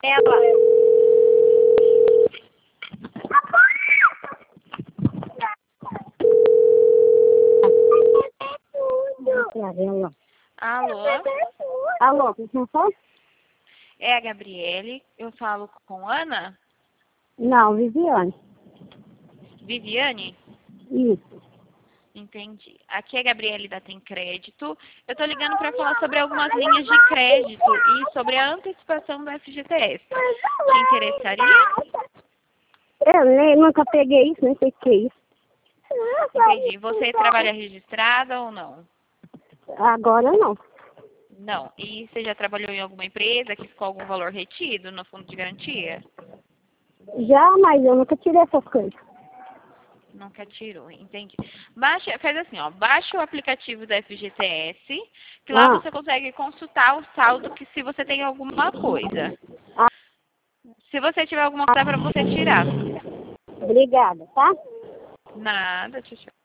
Ela. Alô? Alô, quem fala? É a Gabriele. Eu falo com Ana? Não, Viviane. Viviane? Isso. Entendi. Aqui é a Gabriele da Tem Crédito. Eu tô ligando para falar sobre algumas linhas de crédito e sobre a antecipação do FGTS. Te interessaria? Eu nem, nunca peguei isso, nem sei o que é isso. Entendi. Você trabalha registrada ou não? Agora não. Não. E você já trabalhou em alguma empresa que ficou algum valor retido no fundo de garantia? Já, mas eu nunca tirei essas coisas. Nunca tirou, entendi. Baixa, faz assim, ó, baixa o aplicativo da FGTS, que lá você consegue consultar o saldo que se você tem alguma coisa. Ah, Se você tiver alguma coisa para você tirar. obrigada, tá? Nada, tchau, tchau.